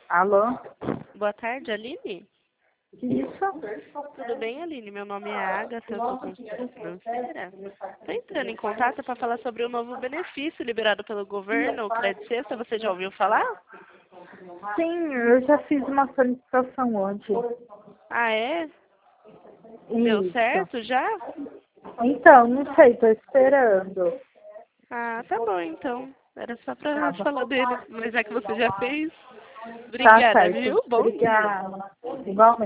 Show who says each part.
Speaker 1: Alô?
Speaker 2: Boa tarde, Aline.
Speaker 1: Isso?
Speaker 2: Tudo bem, Aline? Meu nome é Agatha, eu sou consultora financeira. Estou entrando em contato para falar sobre o novo benefício liberado pelo governo, o Crédito Sexta. Você já ouviu falar?
Speaker 1: Sim, eu já fiz uma solicitação ontem.
Speaker 2: Ah, é? Deu
Speaker 1: Isso.
Speaker 2: certo já?
Speaker 1: Então, não sei, tô esperando.
Speaker 2: Ah, tá bom então. Era só
Speaker 1: Tá
Speaker 2: para
Speaker 1: bom.
Speaker 2: falar dele, mas já que você já fez.
Speaker 1: Tá
Speaker 2: Obrigada,
Speaker 1: certo.
Speaker 2: viu? Bom dia.
Speaker 1: Obrigada. Igualmente.